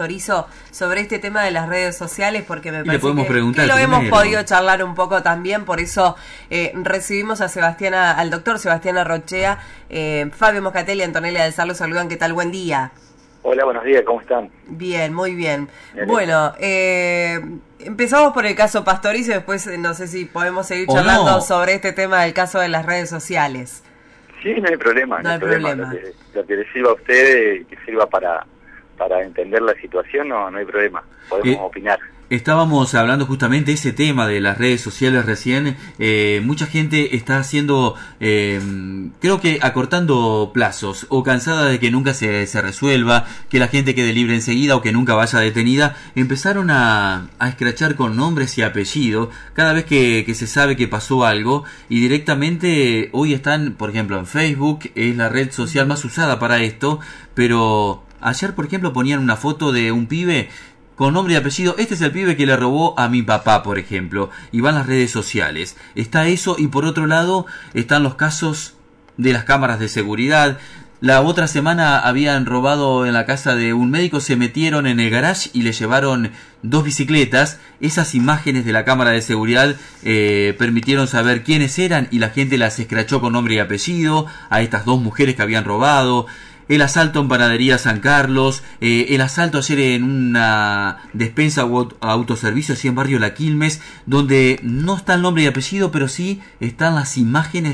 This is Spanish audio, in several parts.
Pastorizo sobre este tema de las redes sociales, porque me parece que lo hemos podido charlar un poco también, por eso recibimos al doctor Sebastián Arrochea, Fabio Moscatelli y Antonella del Sar los saludan. ¿Qué tal? Buen día. Hola, buenos días, ¿cómo están? Bien, muy bien. Bueno, empezamos por el caso Pastorizo y después no sé si podemos seguir charlando sobre este tema del caso de las redes sociales. Sí, no hay problema, no hay problema. Lo que les sirva a ustedes, que sirva para entender la situación, no hay problema, podemos opinar. Estábamos hablando justamente de ese tema de las redes sociales recién. Mucha gente está haciendo, creo que acortando plazos, o cansada de que nunca se resuelva, que la gente quede libre enseguida o que nunca vaya detenida. Empezaron a escrachar con nombres y apellidos cada vez que se sabe que pasó algo, y directamente hoy están, por ejemplo, en Facebook, es la red social más usada para esto, pero ayer, por ejemplo, ponían una foto de un pibe con nombre y apellido. Este es el pibe que le robó a mi papá, por ejemplo, y van las redes sociales. Está eso, y por otro lado están los casos de las cámaras de seguridad. La otra semana habían robado en la casa de un médico, se metieron en el garage y le llevaron 2 bicicletas. Esas imágenes de la cámara de seguridad permitieron saber quiénes eran, y la gente las escrachó con nombre y apellido a estas 2 mujeres que habían robado. El asalto en Panadería San Carlos, el asalto ayer en una despensa o autoservicio así en Barrio La Quilmes, donde no está el nombre y apellido, pero sí están las imágenes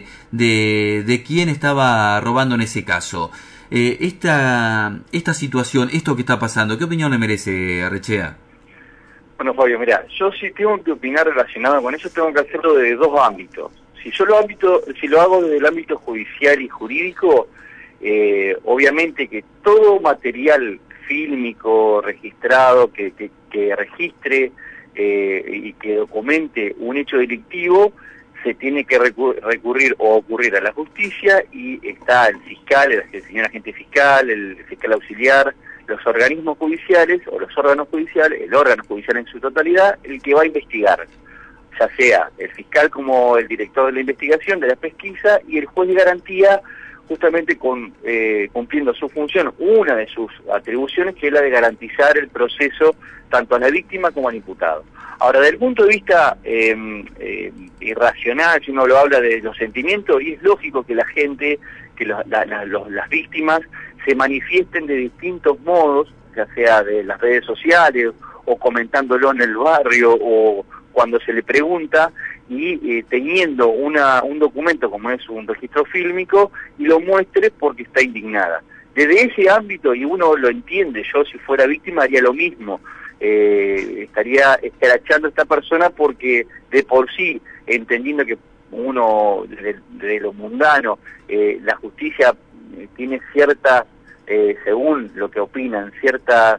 de quién estaba robando en ese caso. Esta situación, esto que está pasando, ¿qué opinión le merece, Arrochea? Bueno, Fabio, mira, yo sí tengo que opinar relacionado con eso, tengo que hacerlo de 2 ámbitos. Si lo hago desde el ámbito judicial y jurídico, obviamente que todo material fílmico registrado que registre y que documente un hecho delictivo se tiene que recurrir o ocurrir a la justicia, y está el fiscal, el señor agente fiscal, el fiscal auxiliar, los organismos judiciales o los órganos judiciales, el órgano judicial en su totalidad, el que va a investigar, ya sea el fiscal como el director de la investigación, de la pesquisa, y el juez de garantía, justamente cumpliendo su función, una de sus atribuciones, que es la de garantizar el proceso tanto a la víctima como al imputado. Ahora, desde el punto de vista irracional, si uno lo habla de los sentimientos, y es lógico que la gente, que las víctimas se manifiesten de distintos modos, ya sea de las redes sociales, o comentándolo en el barrio, o cuando se le pregunta, y teniendo un documento como es un registro fílmico, y lo muestre porque está indignada. Desde ese ámbito, y uno lo entiende, yo si fuera víctima haría lo mismo, estaría escrachando a esta persona, porque de por sí, entendiendo que uno, de lo mundano, la justicia tiene ciertas, según lo que opinan, ciertas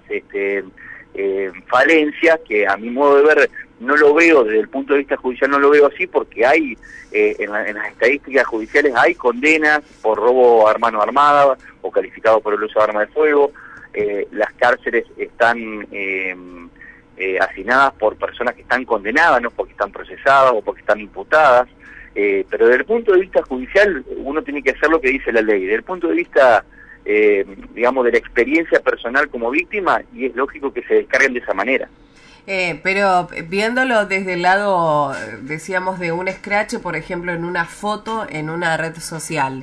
falencias, que a mi modo de ver no lo veo, desde el punto de vista judicial no lo veo así, porque hay en las estadísticas judiciales hay condenas por robo a mano armada o calificado por el uso de arma de fuego. Las cárceles están hacinadas por personas que están condenadas, no porque están procesadas o porque están imputadas, pero desde el punto de vista judicial uno tiene que hacer lo que dice la ley. Desde el punto de vista digamos, de la experiencia personal como víctima, y es lógico que se descarguen de esa manera. Pero viéndolo desde el lado, decíamos, de un scratch, por ejemplo, en una foto, en una red social,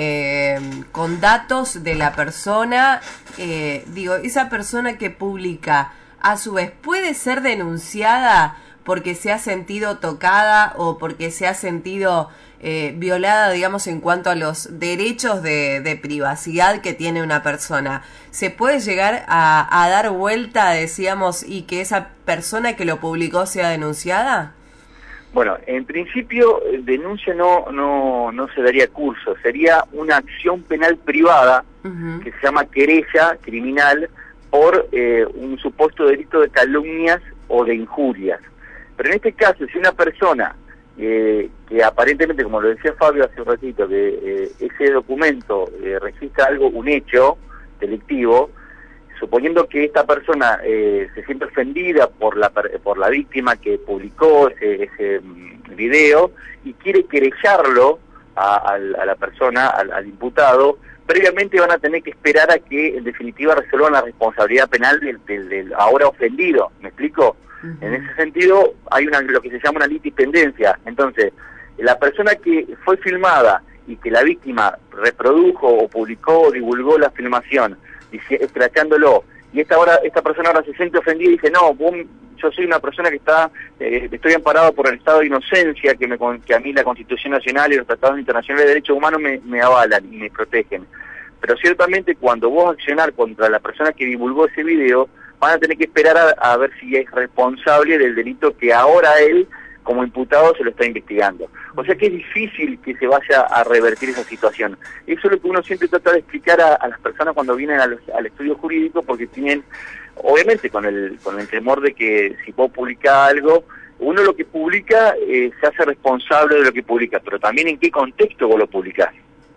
con datos de la persona, esa persona que publica, a su vez, ¿puede ser denunciada porque se ha sentido tocada o porque se ha sentido violada, digamos, en cuanto a los derechos de privacidad que tiene una persona? ¿Se puede llegar a dar vuelta, decíamos, y que esa persona que lo publicó sea denunciada? Bueno, en principio denuncia no se daría curso, sería una acción penal privada que se llama querella criminal por un supuesto delito de calumnias o de injurias. Pero en este caso, si una persona que aparentemente, como lo decía Fabio hace un ratito, que ese documento registra algo, un hecho delictivo, suponiendo que esta persona se siente ofendida por la víctima que publicó ese video y quiere querellarlo a la persona, al imputado, previamente van a tener que esperar a que en definitiva resuelvan la responsabilidad penal del ahora ofendido. ¿Me explico? En ese sentido hay lo que se llama una litipendencia. Entonces, la persona que fue filmada y que la víctima reprodujo o publicó o divulgó la filmación, escrachándolo, y esta persona ahora se siente ofendida y dice, no, yo soy una persona que estoy amparado por el estado de inocencia, que a mí la Constitución Nacional y los tratados internacionales de derechos humanos me avalan y me protegen. Pero ciertamente cuando vos accionar contra la persona que divulgó ese video, van a tener que esperar a ver si es responsable del delito que ahora él, como imputado, se lo está investigando. O sea que es difícil que se vaya a revertir esa situación. Eso es lo que uno siempre trata de explicar a las personas cuando vienen al estudio jurídico, porque tienen, obviamente con el temor de que si vos publicás algo, uno lo que publica se hace responsable de lo que publica, pero también en qué contexto vos lo publicás.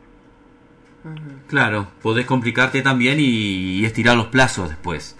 Claro, podés complicarte también y estirar los plazos después.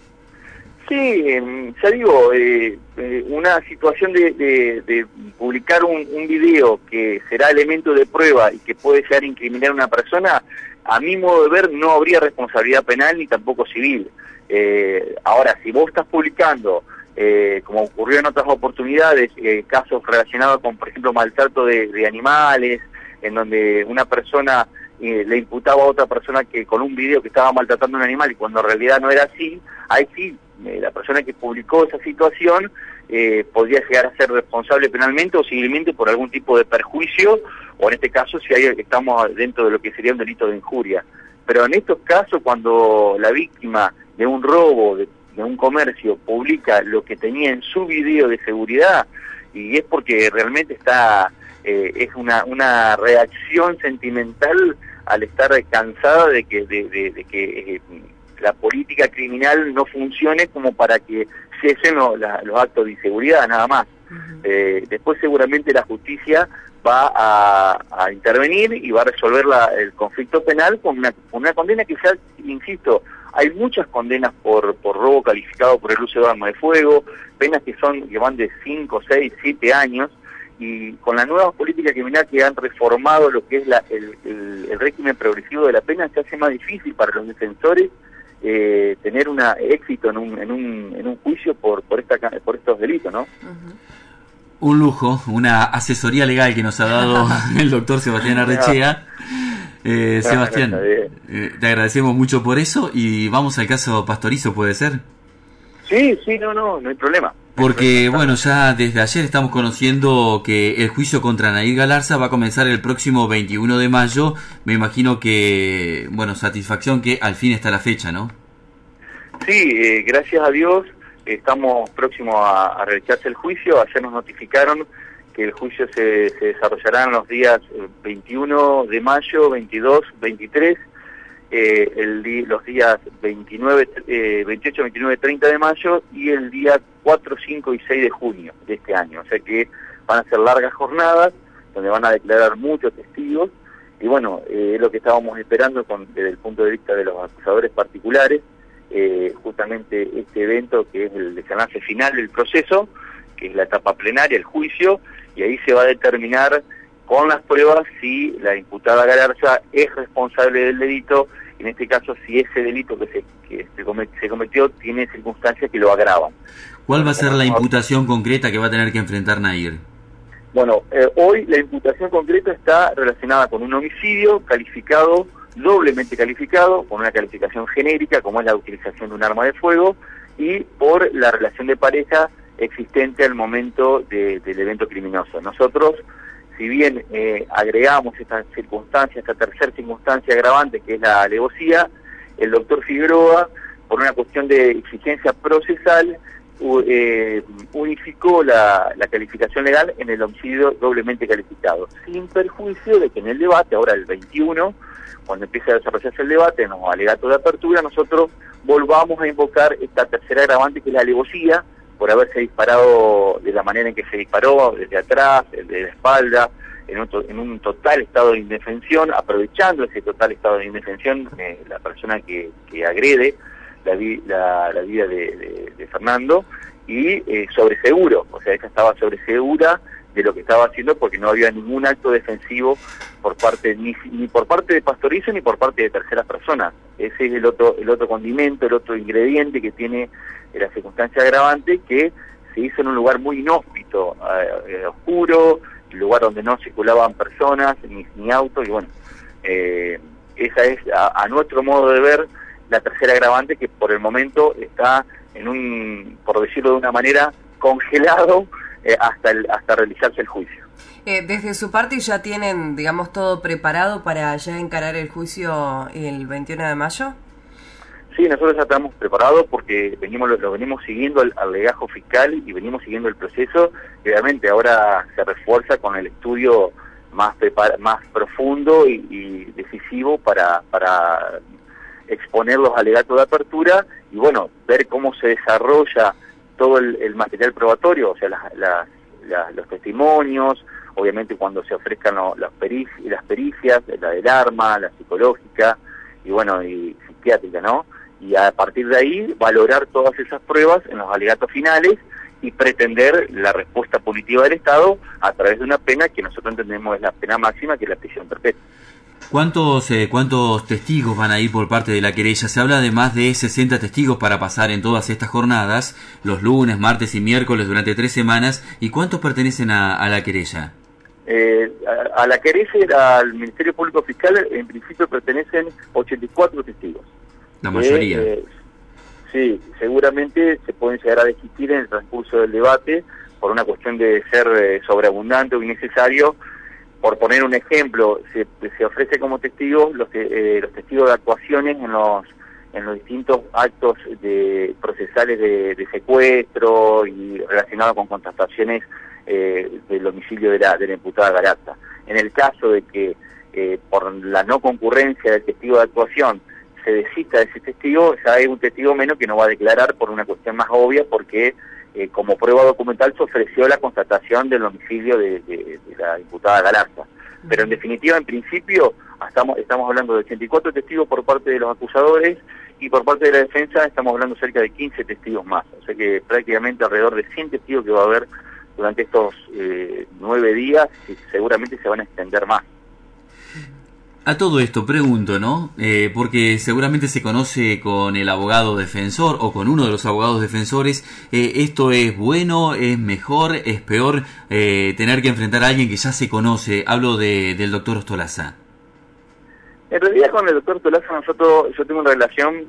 Sí, ya digo, una situación de publicar un video que será elemento de prueba y que puede llegar a incriminar a una persona, a mi modo de ver no habría responsabilidad penal ni tampoco civil. Ahora, si vos estás publicando, como ocurrió en otras oportunidades, casos relacionados con, por ejemplo, maltrato de animales, en donde una persona le imputaba a otra persona que con un video que estaba maltratando a un animal y cuando en realidad no era así, ahí sí, la persona que publicó esa situación podría llegar a ser responsable penalmente o civilmente por algún tipo de perjuicio, o en este caso si estamos dentro de lo que sería un delito de injuria. Pero en estos casos, cuando la víctima de un robo, de un comercio, publica lo que tenía en su video de seguridad, y es porque realmente es una reacción sentimental al estar cansada de que la política criminal no funcione como para que cesen los actos de inseguridad, nada más. Después seguramente la justicia va a intervenir y va a resolver el conflicto penal con una condena que ya, insisto, hay muchas condenas por robo calificado por el uso de arma de fuego, penas que van de 5, 6, 7 años, y con la nueva política criminal que han reformado lo que es el régimen progresivo de la pena, se hace más difícil para los defensores tener éxito en un juicio por estos delitos, ¿no? Un lujo, una asesoría legal que nos ha dado el doctor Sebastián Arrechea. Sebastián, te agradecemos mucho por eso y vamos al caso Pastorizo, ¿puede ser? Sí, no hay problema. Porque, bueno, ya desde ayer estamos conociendo que el juicio contra Nair Galarza va a comenzar el próximo 21 de mayo. Me imagino que, bueno, satisfacción que al fin está la fecha, ¿no? Sí, gracias a Dios estamos próximos a realizarse el juicio. Ayer nos notificaron que el juicio se desarrollará en los días 21 de mayo, 22, 23, los días 28, 29, 30 de mayo y el día 4, 5 y 6 de junio de este año. O sea que van a ser largas jornadas donde van a declarar muchos testigos y bueno, es lo que estábamos esperando desde el punto de vista de los acusadores particulares, justamente este evento que es el desenlace final del proceso, que es la etapa plenaria, el juicio, y ahí se va a determinar con las pruebas si la imputada Galarza es responsable del delito, en este caso si ese delito que se cometió tiene circunstancias que lo agravan. ¿Cuál va a ser la imputación concreta que va a tener que enfrentar Nair? Bueno, hoy la imputación concreta está relacionada con un homicidio calificado, doblemente calificado, con una calificación genérica como es la utilización de un arma de fuego y por la relación de pareja existente al momento del evento criminoso. Nosotros, si bien agregamos esta circunstancia, esta tercera circunstancia agravante que es la alevosía, el doctor Figueroa, por una cuestión de exigencia procesal, unificó la calificación legal en el homicidio doblemente calificado, sin perjuicio de que en el debate, ahora el 21, cuando empiece a desarrollarse el debate, en los alegatos de apertura, nosotros volvamos a invocar esta tercera agravante que es la alevosía, por haberse disparado de la manera en que se disparó, desde atrás, desde la espalda, en un total estado de indefensión, aprovechando ese total estado de indefensión, la persona que agrede la vida de Fernando, y sobre seguro, o sea, ella estaba sobre segura de lo que estaba haciendo, porque no había ningún acto defensivo por parte ni por parte de Pastorizo ni por parte de terceras personas. Ese es el otro condimento, el otro ingrediente que tiene la circunstancia agravante, que se hizo en un lugar muy inhóspito, oscuro, un lugar donde no circulaban personas ni autos, y bueno, esa es a nuestro modo de ver la tercera agravante, que por el momento está en un, por decirlo de una manera, congelado hasta realizarse el juicio. Desde su parte ya tienen, digamos, todo preparado para ya encarar el juicio el 21 de mayo. Sí, nosotros ya estamos preparados porque lo venimos siguiendo al legajo fiscal y venimos siguiendo el proceso, y obviamente ahora se refuerza con el estudio más profundo y decisivo para exponer los alegatos de apertura y bueno, ver cómo se desarrolla todo el material probatorio, o sea, los testimonios, obviamente cuando se ofrezcan las pericias, la del arma, la psicológica y bueno, y psiquiátrica, ¿no? Y a partir de ahí valorar todas esas pruebas en los alegatos finales y pretender la respuesta punitiva del Estado a través de una pena que nosotros entendemos es la pena máxima, que es la prisión perpetua. ¿Cuántos testigos van a ir por parte de la querella? Se habla de más de 60 testigos para pasar en todas estas jornadas, los lunes, martes y miércoles durante 3 semanas. ¿Y cuántos pertenecen a la querella? A la querella, al Ministerio Público Fiscal, en principio pertenecen 84 testigos. La mayoría. Sí, seguramente se pueden llegar a desistir en el transcurso del debate por una cuestión de ser sobreabundante o innecesario. Por poner un ejemplo, se ofrece como testigos los testigos de actuaciones en los distintos actos procesales de secuestro y relacionados con contrataciones del homicidio de la imputada Galarza. En el caso de que por la no concurrencia del testigo de actuación se desista de ese testigo, ya hay un testigo menos que no va a declarar por una cuestión más obvia, porque como prueba documental se ofreció la constatación del homicidio de la imputada Galarza. Pero en definitiva, en principio, estamos hablando de 84 testigos por parte de los acusadores y por parte de la defensa estamos hablando cerca de 15 testigos más. O sea que prácticamente alrededor de 100 testigos que va a haber durante estos 9 días y seguramente se van a extender más. A todo esto pregunto, ¿no? Porque seguramente se conoce con el abogado defensor o con uno de los abogados defensores. ¿Esto es bueno, es mejor, es peor tener que enfrentar a alguien que ya se conoce? Hablo del doctor Ostolaza. En realidad con el doctor Ostolaza yo tengo una relación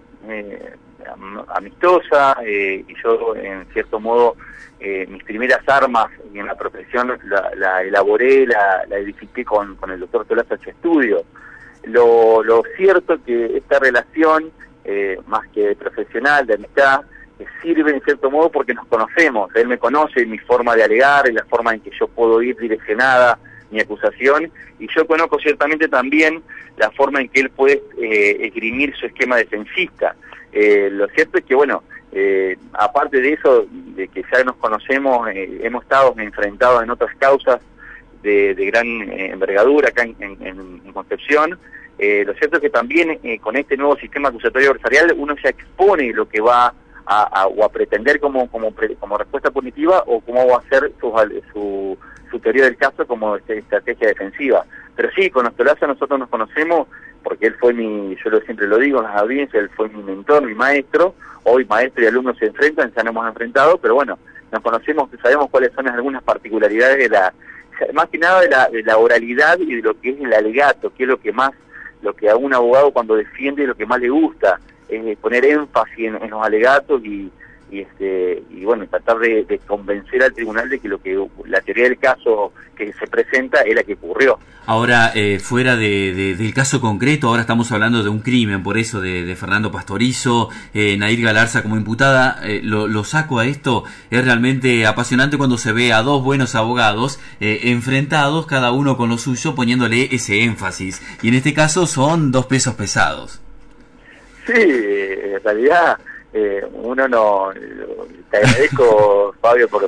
amistosa y yo en cierto modo mis primeras armas en la profesión la elaboré, la edifiqué con el doctor Ostolaza en su estudio. Lo cierto es que esta relación, más que profesional, de amistad, sirve en cierto modo porque nos conocemos. Él me conoce, mi forma de alegar, la forma en que yo puedo ir direccionada mi acusación, y yo conozco ciertamente también la forma en que él puede esgrimir su esquema defensista. Lo cierto es que, bueno, aparte de eso, de que ya nos conocemos, hemos estado enfrentados en otras causas de gran envergadura acá en Concepción. Lo cierto es que también con este nuevo sistema acusatorio adversarial uno ya expone lo que va a pretender como respuesta punitiva o cómo va a ser su teoría del caso como estrategia defensiva. Pero sí, con Ostolaza nosotros nos conocemos porque él fue yo siempre lo digo en las audiencias, él fue mi mentor, mi maestro. Hoy maestro y alumno se enfrentan, ya nos hemos enfrentado, pero bueno, nos conocemos, sabemos cuáles son algunas particularidades más que nada de la oralidad y de lo que es el alegato, que es lo que a un abogado cuando defiende lo que más le gusta, es poner énfasis en los alegatos y bueno, tratar de convencer al tribunal de que la teoría del caso que se presenta es la que ocurrió. Ahora, fuera del caso concreto, ahora estamos hablando de un crimen, por eso, de Fernando Pastorizo, Nair Galarza como imputada, lo saco a esto. Es realmente apasionante cuando se ve a dos buenos abogados enfrentados, cada uno con lo suyo, poniéndole ese énfasis. Y en este caso son dos pesos pesados. Sí, en realidad uno no... Te agradezco, Fabio, por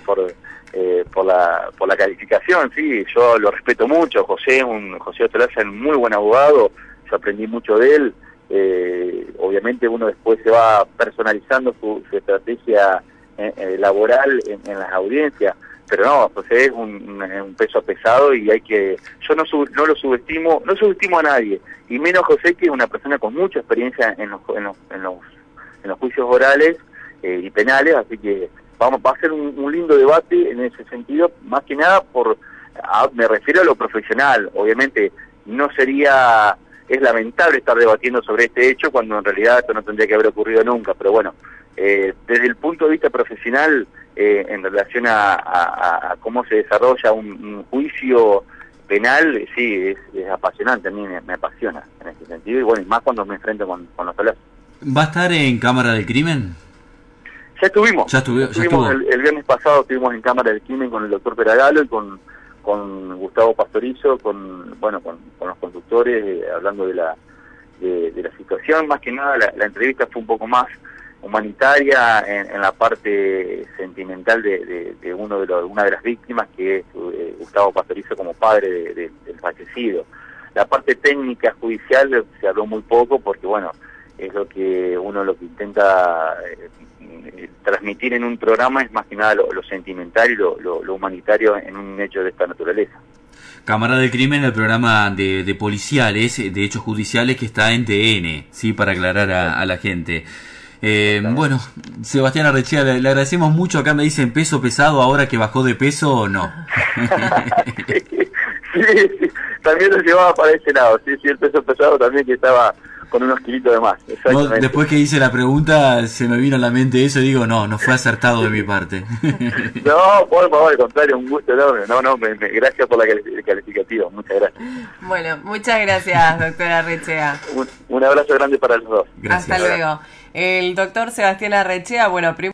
la calificación. Sí, yo lo respeto mucho. José Ostolaza es un muy buen abogado, yo aprendí mucho de él. Obviamente uno después se va personalizando su estrategia laboral en las audiencias, pero no, José es un peso pesado y hay que, yo no lo subestimo, no subestimo a nadie, y menos José, que es una persona con mucha experiencia en los juicios orales y penales, así que va a ser un lindo debate en ese sentido, más que nada me refiero a lo profesional. Obviamente es lamentable estar debatiendo sobre este hecho cuando en realidad esto no tendría que haber ocurrido nunca, pero bueno, desde el punto de vista profesional, en relación a cómo se desarrolla un juicio penal, sí, es apasionante, a mí me apasiona en ese sentido, y bueno, y más cuando me enfrento con los falazos. ¿Va a estar en Cámara del Crimen? Ya estuvimos. Estuvo. El viernes pasado estuvimos en Cámara del Crimen con el doctor Peragalo y con Gustavo Pastorizo, con los conductores, hablando de la situación. Más que nada la entrevista fue un poco más humanitaria en la parte sentimental de una de las víctimas, que es Gustavo Pastorizo como padre del fallecido. La parte técnica judicial se habló muy poco porque, bueno, es lo que intenta transmitir en un programa, es más que nada lo sentimental y lo humanitario en un hecho de esta naturaleza. Cámara del Crimen, el programa de policiales, de hechos judiciales, que está en TN, sí, para aclarar a la gente. Bueno, Sebastián Arrechea, le agradecemos mucho. Acá me dicen peso pesado, ahora que bajó de peso, no. sí, también lo llevaba para ese lado, sí, el peso pesado también, que estaba con unos kilitos de más. No, después que hice la pregunta se me vino a la mente eso y digo, no fue acertado de mi parte. No, por favor, al contrario, un gusto enorme. Gracias por el calificativo, muchas gracias. Bueno, muchas gracias, doctora Arrechea. Un abrazo grande para los dos. Gracias. Hasta luego. El doctor Sebastián Arrechea, bueno,